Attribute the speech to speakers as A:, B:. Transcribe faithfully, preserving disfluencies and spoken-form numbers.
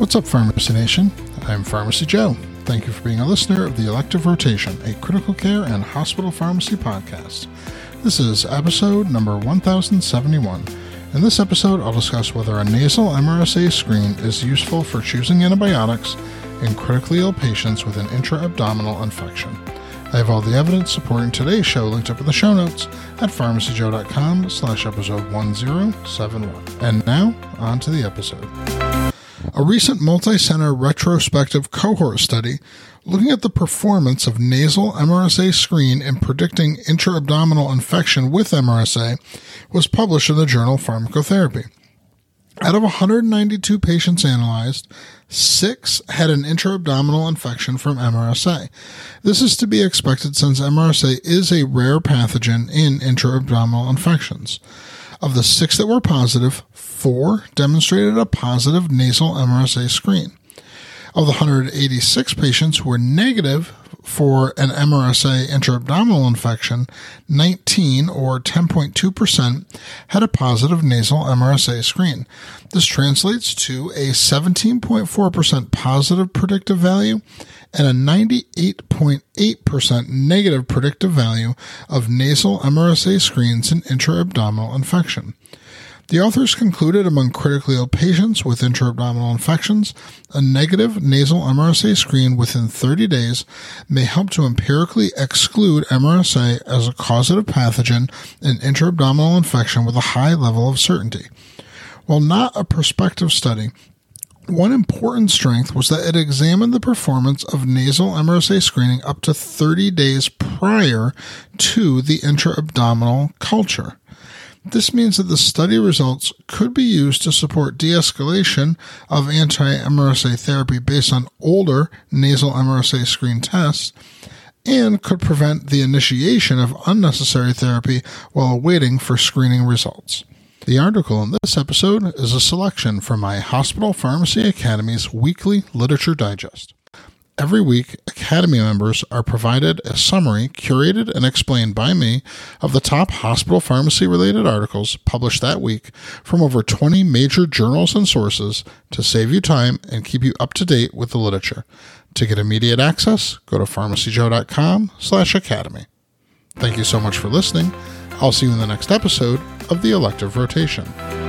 A: What's up, Pharmacy Nation? I'm Pharmacy Joe. Thank you for being a listener of the Elective Rotation, a critical care and hospital pharmacy podcast. This is episode number one thousand seventy-one. In this episode, I'll discuss whether a nasal M R S A screen is useful for choosing antibiotics in critically ill patients with an intra-abdominal infection. I have all the evidence supporting today's show linked up in the show notes at pharmacyjoe.com slash episode one zero seven one. And now, on to the episode. A recent multi-center retrospective cohort study looking at the performance of nasal M R S A screen in predicting intra-abdominal infection with M R S A was published in the journal Pharmacotherapy. Out of one hundred ninety-two patients analyzed, six had an intra-abdominal infection from M R S A. This is to be expected since M R S A is a rare pathogen in intra-abdominal infections. Of the six that were positive, four demonstrated a positive nasal M R S A screen. Of the one hundred eighty-six patients who were negative for an M R S A intra-abdominal infection, nineteen or ten point two percent had a positive nasal M R S A screen. This translates to a seventeen point four percent positive predictive value and a ninety-eight point eight percent negative predictive value of nasal M R S A screens in intra-abdominal infection. The authors concluded among critically ill patients with intra-abdominal infections, a negative nasal M R S A screen within thirty days may help to empirically exclude M R S A as a causative pathogen in intra-abdominal infection with a high level of certainty. While not a prospective study, one important strength was that it examined the performance of nasal M R S A screening up to thirty days prior to the intra-abdominal culture. This means that the study results could be used to support de-escalation of anti-M R S A therapy based on older nasal M R S A screen tests and could prevent the initiation of unnecessary therapy while awaiting for screening results. The article in this episode is a selection from my Hospital Pharmacy Academy's weekly literature digest. Every week, Academy members are provided a summary curated and explained by me of the top hospital pharmacy-related articles published that week from over twenty major journals and sources to save you time and keep you up to date with the literature. To get immediate access, go to pharmacyjoe.com slash academy. Thank you so much for listening. I'll see you in the next episode of the Elective Rotation.